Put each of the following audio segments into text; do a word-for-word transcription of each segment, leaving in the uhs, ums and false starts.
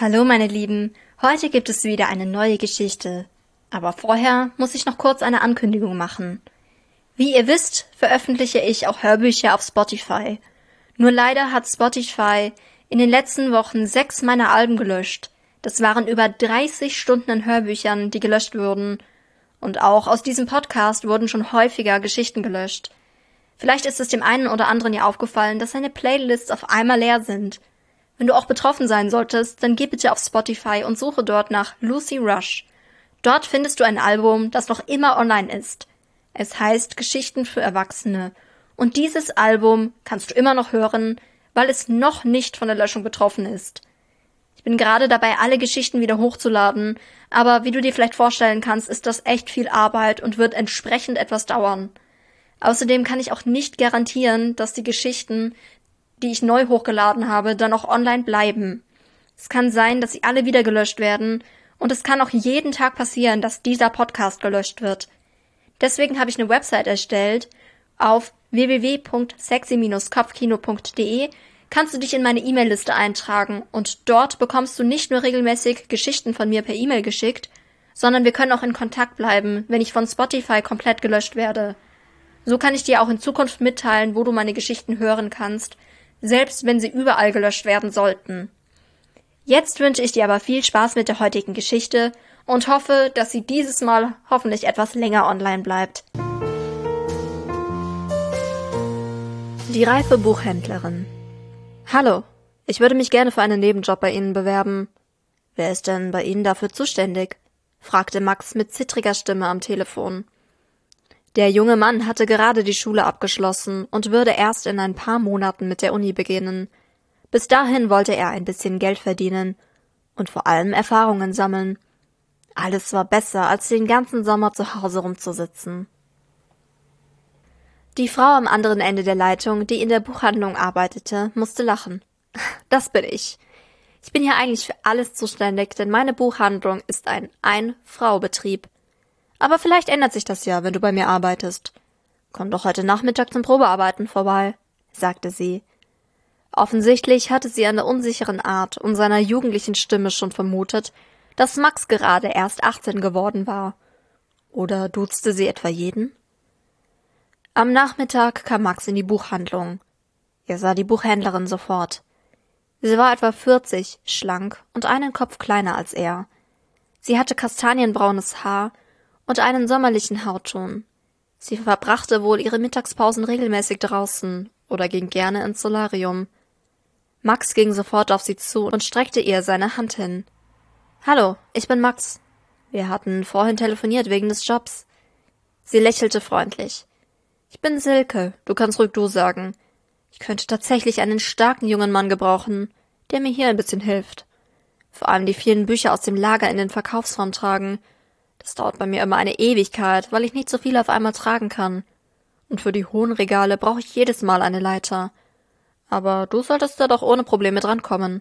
Hallo meine Lieben, heute gibt es wieder eine neue Geschichte. Aber vorher muss ich noch kurz eine Ankündigung machen. Wie ihr wisst, veröffentliche ich auch Hörbücher auf Spotify. Nur leider hat Spotify in den letzten Wochen sechs meiner Alben gelöscht. Das waren über dreißig Stunden an Hörbüchern, die gelöscht wurden. Und auch aus diesem Podcast wurden schon häufiger Geschichten gelöscht. Vielleicht ist es dem einen oder anderen ja aufgefallen, dass seine Playlists auf einmal leer sind. Wenn du auch betroffen sein solltest, dann geh bitte auf Spotify und suche dort nach Lucy Rush. Dort findest du ein Album, das noch immer online ist. Es heißt Geschichten für Erwachsene. Und dieses Album kannst du immer noch hören, weil es noch nicht von der Löschung betroffen ist. Ich bin gerade dabei, alle Geschichten wieder hochzuladen, aber wie du dir vielleicht vorstellen kannst, ist das echt viel Arbeit und wird entsprechend etwas dauern. Außerdem kann ich auch nicht garantieren, dass die Geschichten, die ich neu hochgeladen habe, dann auch online bleiben. Es kann sein, dass sie alle wieder gelöscht werden und es kann auch jeden Tag passieren, dass dieser Podcast gelöscht wird. Deswegen habe ich eine Website erstellt. Auf w w w punkt sexy Bindestrich kopfkino punkt d e kannst du dich in meine E-Mail-Liste eintragen und dort bekommst du nicht nur regelmäßig Geschichten von mir per E-Mail geschickt, sondern wir können auch in Kontakt bleiben, wenn ich von Spotify komplett gelöscht werde. So kann ich dir auch in Zukunft mitteilen, wo du meine Geschichten hören kannst, selbst wenn sie überall gelöscht werden sollten. Jetzt wünsche ich dir aber viel Spaß mit der heutigen Geschichte und hoffe, dass sie dieses Mal hoffentlich etwas länger online bleibt. Die reife Buchhändlerin. Hallo, ich würde mich gerne für einen Nebenjob bei Ihnen bewerben. Wer ist denn bei Ihnen dafür zuständig? Fragte Max mit zittriger Stimme am Telefon. Der junge Mann hatte gerade die Schule abgeschlossen und würde erst in ein paar Monaten mit der Uni beginnen. Bis dahin wollte er ein bisschen Geld verdienen und vor allem Erfahrungen sammeln. Alles war besser, als den ganzen Sommer zu Hause rumzusitzen. Die Frau am anderen Ende der Leitung, die in der Buchhandlung arbeitete, musste lachen. Das bin ich. Ich bin hier eigentlich für alles zuständig, denn meine Buchhandlung ist ein Ein-Frau-Betrieb. Aber vielleicht ändert sich das ja, wenn du bei mir arbeitest. Komm doch heute Nachmittag zum Probearbeiten vorbei, sagte sie. Offensichtlich hatte sie an der unsicheren Art und seiner jugendlichen Stimme schon vermutet, dass Max gerade erst achtzehn geworden war. Oder duzte sie etwa jeden? Am Nachmittag kam Max in die Buchhandlung. Er sah die Buchhändlerin sofort. Sie war etwa vierzig, schlank und einen Kopf kleiner als er. Sie hatte kastanienbraunes Haar und einen sommerlichen Hautton. Sie verbrachte wohl ihre Mittagspausen regelmäßig draußen oder ging gerne ins Solarium. Max ging sofort auf sie zu und streckte ihr seine Hand hin. »Hallo, ich bin Max. Wir hatten vorhin telefoniert wegen des Jobs.« Sie lächelte freundlich. »Ich bin Silke, du kannst ruhig du sagen. Ich könnte tatsächlich einen starken jungen Mann gebrauchen, der mir hier ein bisschen hilft. Vor allem die vielen Bücher aus dem Lager in den Verkaufsraum tragen. Das dauert bei mir immer eine Ewigkeit, weil ich nicht so viel auf einmal tragen kann. Und für die hohen Regale brauche ich jedes Mal eine Leiter. Aber du solltest da doch ohne Probleme drankommen.«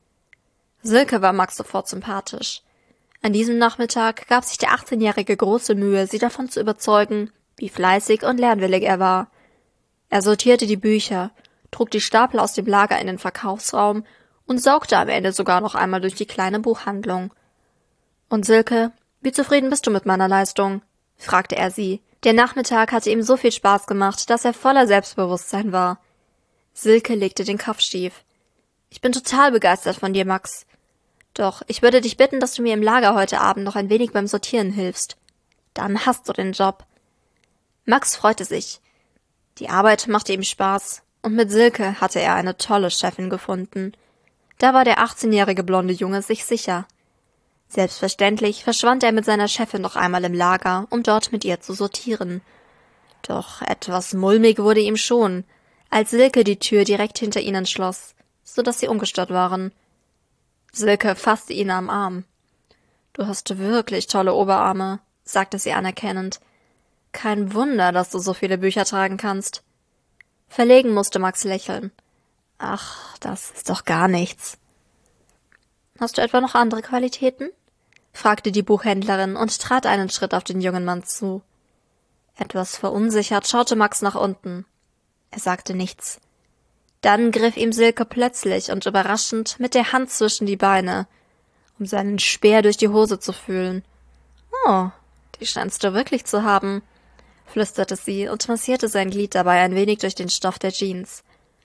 Silke war Max sofort sympathisch. An diesem Nachmittag gab sich der achtzehnjährige große Mühe, sie davon zu überzeugen, wie fleißig und lernwillig er war. Er sortierte die Bücher, trug die Stapel aus dem Lager in den Verkaufsraum und saugte am Ende sogar noch einmal durch die kleine Buchhandlung. »Und Silke, wie zufrieden bist du mit meiner Leistung?« fragte er sie. Der Nachmittag hatte ihm so viel Spaß gemacht, dass er voller Selbstbewusstsein war. Silke legte den Kopf schief. »Ich bin total begeistert von dir, Max. Doch ich würde dich bitten, dass du mir im Lager heute Abend noch ein wenig beim Sortieren hilfst. Dann hast du den Job.« Max freute sich. Die Arbeit machte ihm Spaß, und mit Silke hatte er eine tolle Chefin gefunden. Da war der achtzehnjährige blonde Junge sich sicher. Selbstverständlich verschwand er mit seiner Chefin noch einmal im Lager, um dort mit ihr zu sortieren. Doch etwas mulmig wurde ihm schon, als Silke die Tür direkt hinter ihnen schloss, so dass sie ungestört waren. Silke fasste ihn am Arm. »Du hast wirklich tolle Oberarme«, sagte sie anerkennend. »Kein Wunder, dass du so viele Bücher tragen kannst.« Verlegen musste Max lächeln. »Ach, das ist doch gar nichts.« »Hast du etwa noch andere Qualitäten?« fragte die Buchhändlerin und trat einen Schritt auf den jungen Mann zu. Etwas verunsichert schaute Max nach unten. Er sagte nichts. Dann griff ihm Silke plötzlich und überraschend mit der Hand zwischen die Beine. um seinen Speer durch die Hose zu fühlen. »Oh, die scheinst du wirklich zu haben«, flüsterte sie und massierte sein Glied dabei ein wenig durch den Stoff der Jeans.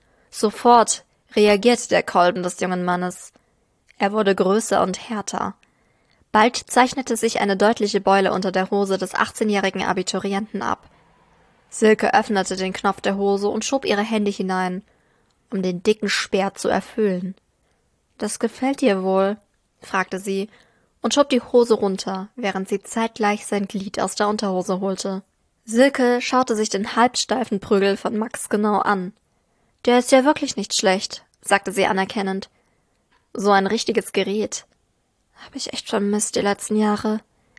Sofort reagierte der Kolben des jungen Mannes. Er wurde größer und härter. Bald zeichnete sich eine deutliche Beule unter der Hose des achtzehnjährigen Abiturienten ab. Silke öffnete den Knopf der Hose und schob ihre Hände hinein, um den dicken Speer zu erfüllen. »Das gefällt dir wohl?« fragte sie und schob die Hose runter, während sie zeitgleich sein Glied aus der Unterhose holte. Silke schaute sich den halbsteifen Prügel von Max genau an. »Der ist ja wirklich nicht schlecht«, sagte sie anerkennend. »So ein richtiges Gerät. Hab ich echt vermisst die letzten Jahre.«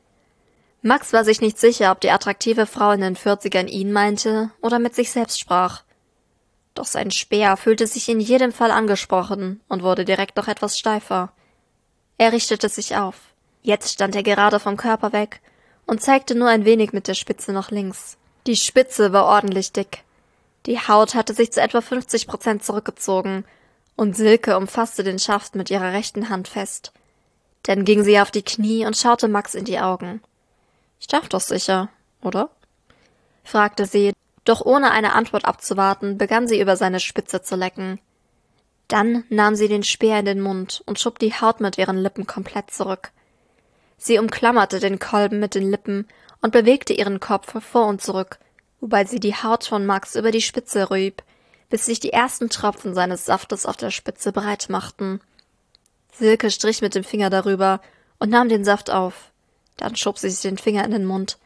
Max war sich nicht sicher, ob die attraktive Frau in den Vierzigern ihn meinte oder mit sich selbst sprach. Doch sein Speer fühlte sich in jedem Fall angesprochen und wurde direkt noch etwas steifer. Er richtete sich auf. Jetzt stand er gerade vom Körper weg und zeigte nur ein wenig mit der Spitze nach links. Die Spitze war ordentlich dick. Die Haut hatte sich zu etwa fünfzig Prozent zurückgezogen und Silke umfasste den Schaft mit ihrer rechten Hand fest. Dann ging sie auf die Knie und schaute Max in die Augen. »Ich darf doch sicher, oder?« fragte sie, doch ohne eine Antwort abzuwarten, begann sie über seine Spitze zu lecken. Dann nahm sie den Speer in den Mund und schob die Haut mit ihren Lippen komplett zurück. Sie umklammerte den Kolben mit den Lippen und bewegte ihren Kopf vor und zurück, wobei sie die Haut von Max über die Spitze rieb, bis sich die ersten Tropfen seines Saftes auf der Spitze breit machten. Silke strich mit dem Finger darüber und nahm den Saft auf. Dann schob sie sich den Finger in den Mund.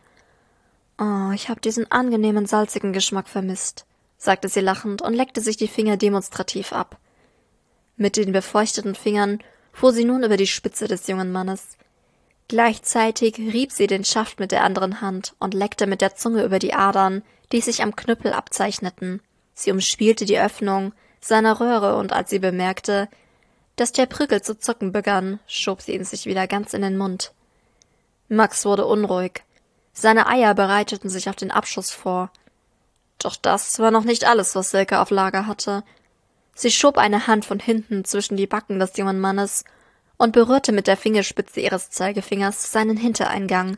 »Oh, ich habe diesen angenehmen, salzigen Geschmack vermisst«, sagte sie lachend und leckte sich die Finger demonstrativ ab. Mit den befeuchteten Fingern fuhr sie nun über die Spitze des jungen Mannes. Gleichzeitig rieb sie den Schaft mit der anderen Hand und leckte mit der Zunge über die Adern, die sich am Knüppel abzeichneten. Sie umspielte die Öffnung seiner Röhre und als sie bemerkte, dass der Prügel zu zucken begann, schob sie ihn sich wieder ganz in den Mund. Max wurde unruhig. Seine Eier bereiteten sich auf den Abschuss vor. Doch das war noch nicht alles, was Silke auf Lager hatte. Sie schob eine Hand von hinten zwischen die Backen des jungen Mannes und berührte mit der Fingerspitze ihres Zeigefingers seinen Hintereingang.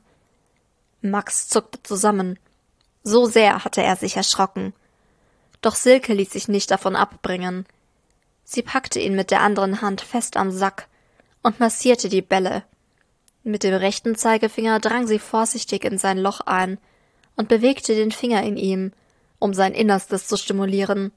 Max zuckte zusammen. So sehr hatte er sich erschrocken. Doch Silke ließ sich nicht davon abbringen. Sie packte ihn mit der anderen Hand fest am Sack und massierte die Bälle. Mit dem rechten Zeigefinger drang sie vorsichtig in sein Loch ein und bewegte den Finger in ihm, um sein Innerstes zu stimulieren.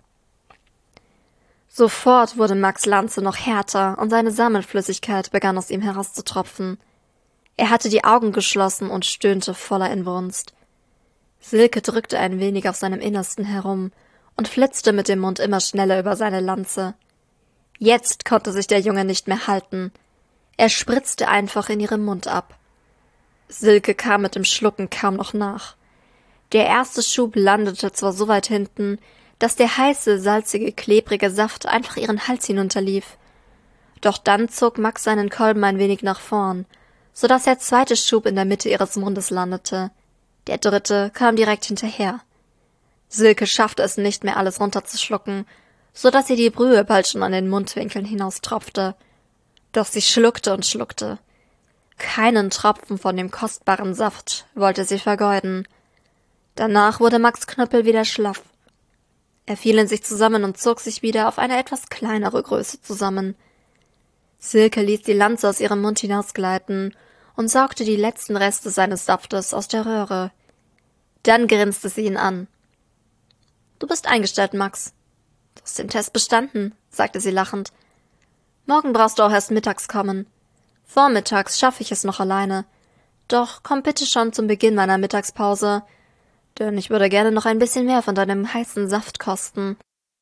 Sofort wurde Max' Lanze noch härter und seine Samenflüssigkeit begann aus ihm herauszutropfen. Er hatte die Augen geschlossen und stöhnte voller Inbrunst. Silke drückte ein wenig auf seinem Innersten herum und flitzte mit dem Mund immer schneller über seine Lanze. Jetzt konnte sich der Junge nicht mehr halten. Er spritzte einfach in ihrem Mund ab. Silke kam mit dem Schlucken kaum noch nach. Der erste Schub landete zwar so weit hinten, dass der heiße, salzige, klebrige Saft einfach ihren Hals hinunterlief. Doch dann zog Max seinen Kolben ein wenig nach vorn, so dass der zweite Schub in der Mitte ihres Mundes landete. Der dritte kam direkt hinterher. Silke schaffte es nicht mehr, alles runterzuschlucken, so dass ihr die Brühe bald schon an den Mundwinkeln hinaustropfte. Doch sie schluckte und schluckte. Keinen Tropfen von dem kostbaren Saft wollte sie vergeuden. Danach wurde Max' Knüppel wieder schlaff. Er fiel in sich zusammen und zog sich wieder auf eine etwas kleinere Größe zusammen. Silke ließ die Lanze aus ihrem Mund hinausgleiten und saugte die letzten Reste seines Saftes aus der Röhre. Dann grinste sie ihn an. »Du bist eingestellt, Max. Du hast den Test bestanden«, sagte sie lachend. »Morgen brauchst du auch erst mittags kommen. Vormittags schaffe ich es noch alleine. Doch komm bitte schon zum Beginn meiner Mittagspause, denn ich würde gerne noch ein bisschen mehr von deinem heißen Saft kosten.«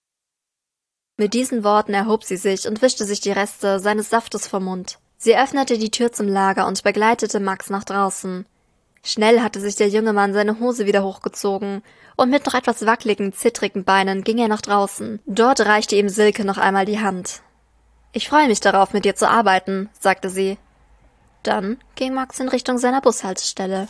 Mit diesen Worten erhob sie sich und wischte sich die Reste seines Saftes vom Mund. Sie öffnete die Tür zum Lager und begleitete Max nach draußen. Schnell hatte sich der junge Mann seine Hose wieder hochgezogen, und mit noch etwas wackeligen, zittrigen Beinen ging er nach draußen. Dort reichte ihm Silke noch einmal die Hand. »Ich freue mich darauf, mit dir zu arbeiten«, sagte sie. Dann ging Max in Richtung seiner Bushaltestelle.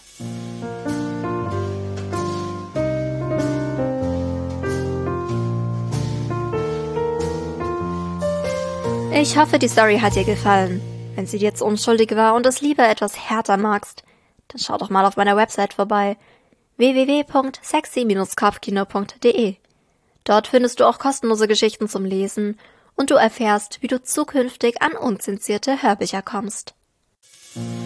Ich hoffe, die Story hat dir gefallen. Wenn sie dir jetzt unschuldig war und es lieber etwas härter magst, dann schau doch mal auf meiner Website vorbei, w w w punkt sexy Bindestrich kopfkino punkt d e. Dort findest du auch kostenlose Geschichten zum Lesen und du erfährst, wie du zukünftig an unzensierte Hörbücher kommst.